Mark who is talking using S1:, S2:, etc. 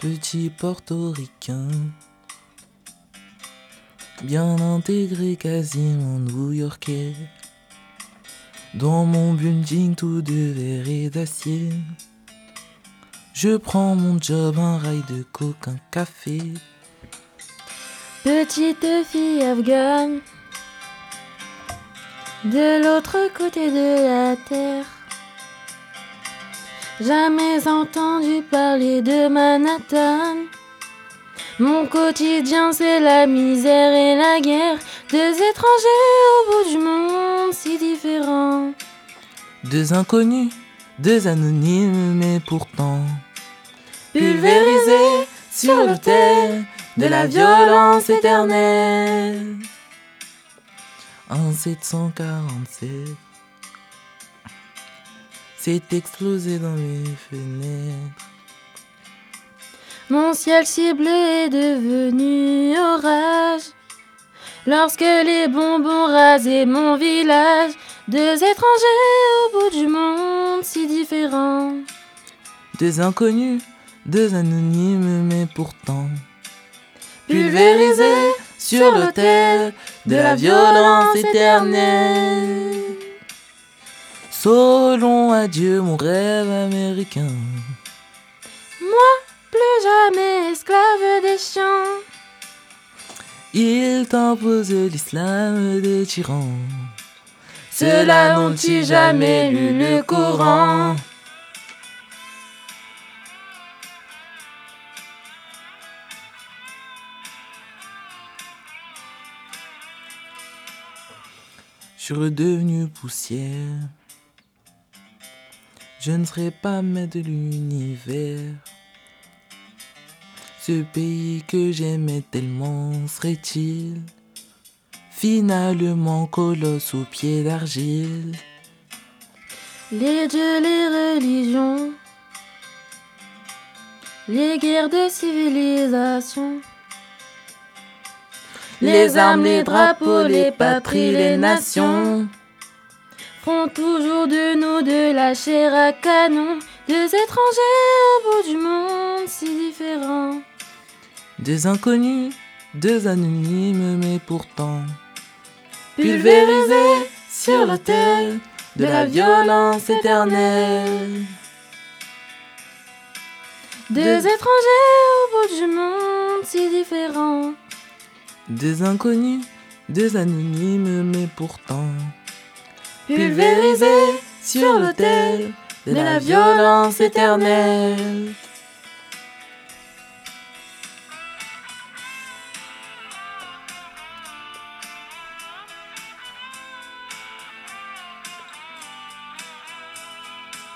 S1: Petit portoricain, bien intégré, quasiment new-yorkais. Dans mon building tout de verre et d'acier, je prends mon job, un rail de coke, un café.
S2: Petite fille afghane, de l'autre côté de la terre. Jamais entendu parler de Manhattan. Mon quotidien c'est la misère et la guerre. Deux étrangers au bout du monde si différents.
S1: Deux inconnus, deux anonymes mais pourtant pulvérisés sur l'autel de la violence éternelle. En 747 c'est explosé dans mes fenêtres.
S2: Mon ciel si bleu est devenu orage lorsque les bonbons rasaient mon village. Deux étrangers au bout du monde si différents.
S1: Deux inconnus, deux anonymes mais pourtant pulvérisés sur l'autel de la violence éternelle. Solon, adieu mon rêve américain.
S2: Moi, plus jamais esclave des chiens.
S1: Ils t'imposent l'islam des tyrans. Ceux-là n'ont-ils jamais lu le Coran? Je suis redevenu poussière. Je ne serai pas maître de l'univers. Ce pays que j'aimais tellement serait-il finalement colosse aux pieds d'argile?
S2: Les dieux, les religions, les guerres de civilisation,
S1: Les armes, les drapeaux, les patries, les nations
S2: font toujours de nous de la chair à canon. Deux étrangers au bout du monde si différents.
S1: Deux inconnus, deux anonymes mais pourtant pulvérisés sur l'autel de la violence éternelle.
S2: Deux étrangers au bout du monde si différents.
S1: Deux inconnus, deux anonymes mais pourtant pulvérisés sur l'autel de la violence éternelle.